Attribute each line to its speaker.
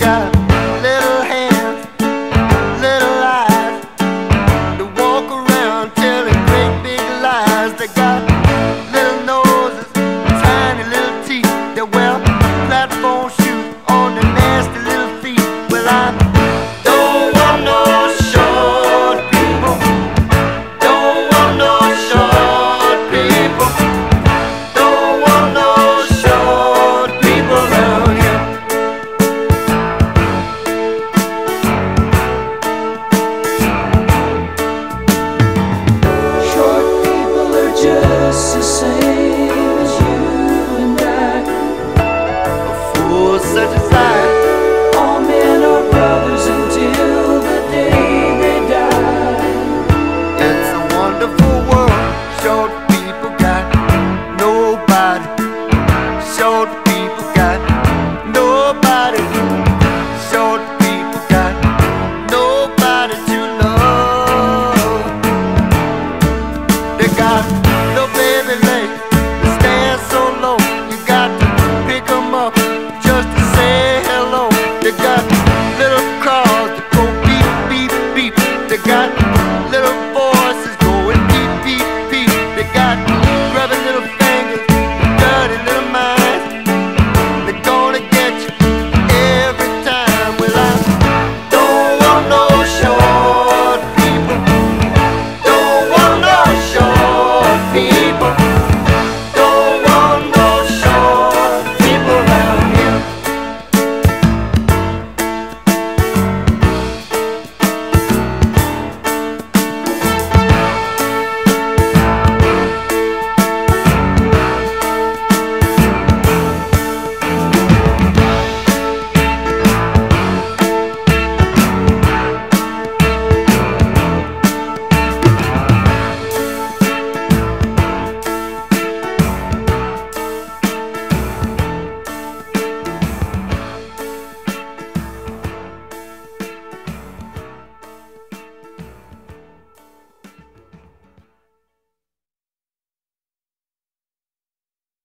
Speaker 1: got little hands, little eyes. They walk around telling great big lies. They got little noses, tiny little teeth. They wear platform shoes on their nasty little feet. Well, I don't want no short people. Don't want no short people. Don't want no short people around here.
Speaker 2: Short people are just the same as you and I.
Speaker 1: A fool such as I